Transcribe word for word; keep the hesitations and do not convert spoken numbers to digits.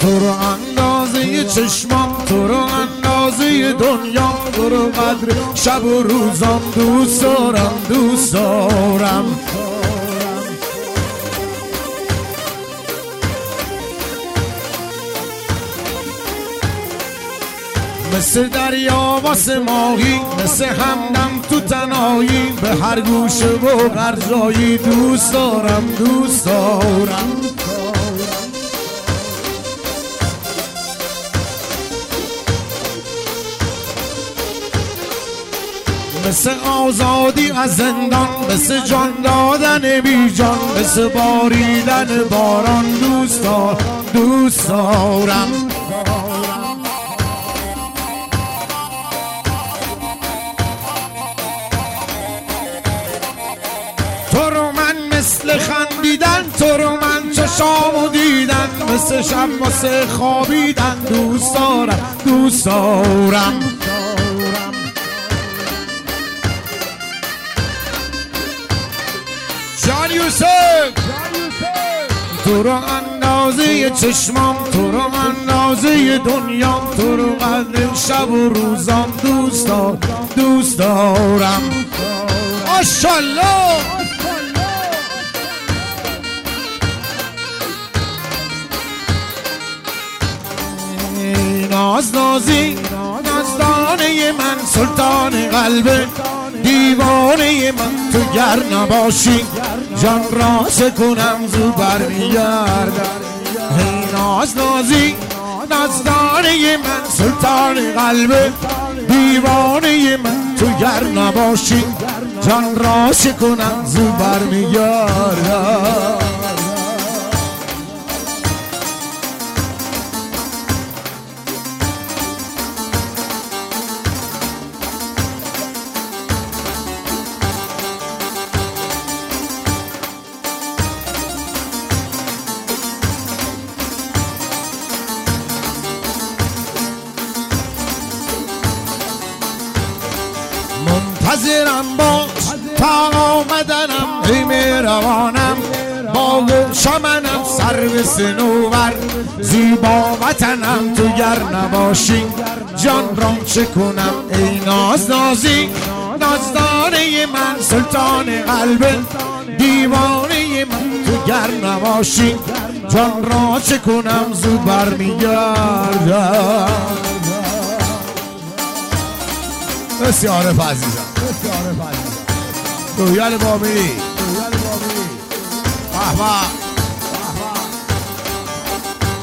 تو رو اندازه چشمام، تو رو اندازه دنیا، تو رو قدر شب و روزام دوست دارم دوست دارم. مثل دریا واسه ماهی، مثل همدم تو تنهایی، به هر گوشه و هر جایی دوست دارم دوست دارم. مثل آزادی از زندان، مثل جان دادن بی جان، مثل باریدن باران دوست دارم دوست دارم. تو رو من مثل خندیدن، تو رو من چشامو دیدن، مثل شب واسه خوابیدن دوست دارم دوست دارم. جان یوسف تو رو اندازه چشمام، تو رو اندازه دنیام، تو رو قدر شب و روزام دوست دارم دوست دارم. ماشاءالله. ناز نازی نازدانه من، سلطان قلبه دیوانه من، تو گر نباشی جان را سکنم زو برمیگردم. ای ناز نازی نازدانه من، سلطان قلبه دیوانه من، تو گر نباشی جان را سکنم زو برمیگردم. منتظرم باش تا آمدنم، ای مهربانم با شمنم، سر به صنوبر زیبا وطنم، تو گر نباشی جان را چه کنم. ای ناز نازی نازدانه من، سلطان قلب دیوانه من، تو گر نباشی جان را چه کنم زو برمیگردم. بسیار عزیزم رویال بابی. به به.